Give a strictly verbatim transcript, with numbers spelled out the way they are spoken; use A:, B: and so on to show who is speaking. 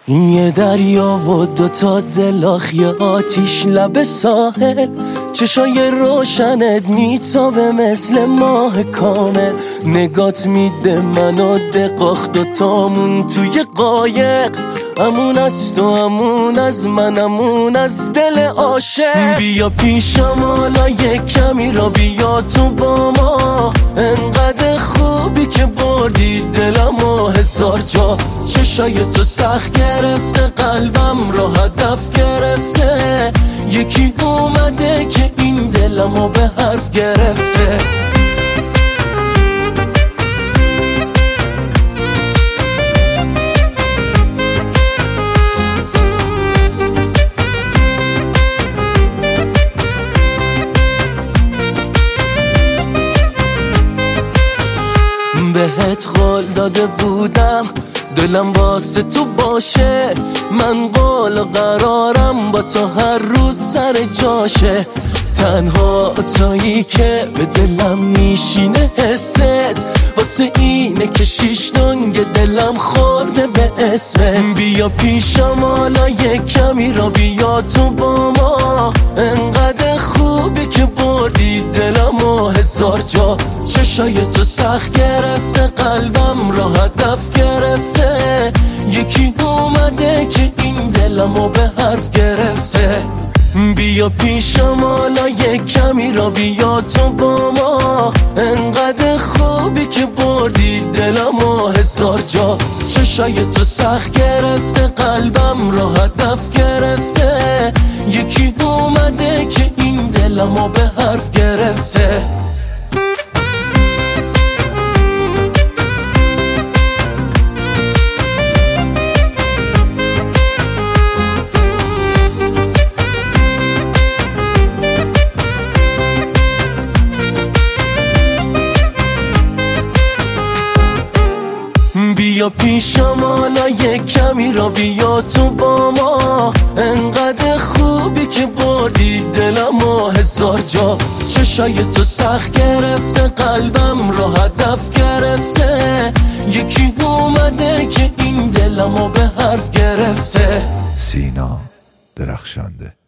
A: یه دریا و دوتا دلاخ، یه آتیش لب ساحل، چشای روشنت میتابه مثل ماه کامل. نگات میده منو دقاخ، دوتامون توی قایق، امون از تو امون از من امون از دل عاشق. بیا پیشم حالا یک کمی را بیا تو با ما، انقدر خوبی که بردی دلم و هزار جا. چشای تو سخت گرفته قلبم را هدف گرفته، یکی اومده که این دلمو به حرف گرفته. بهت قول داده بودم دلم واسه تو باشه، من قول و قرارم با تو هر روز سر جاشه. تنها تویی که به دلم میشینه حست، واسه اینه که شیش دنگ دلم خورده به اسمت. بیا پیشم حالا یک کمی را بیا تو با ما، انقدر خوبی که بردی دلم و هزار جا. چشای تو سخت گرفته قلبم را هدف گرفته، یکی اومده که این دلمو به حرف گرفته. بیا پیشم حالا یک کمی را بیا تو با ما، انقدر خوبی که بردی دلم و هزار جا. چشای تو سخت گرفته قلبم را هدف گرفته، یکی اومده که این دلمو به حرف گرفته. بیا پیشم حالا یک کمی را بیا تو با ما، انقدر خوبی که بردی دلم و هزار جا. چشای تو سخت گرفته قلبم را هدف گرفته، یکی اومده که این دلمو به حرف گرفته.
B: سینا درخشنده.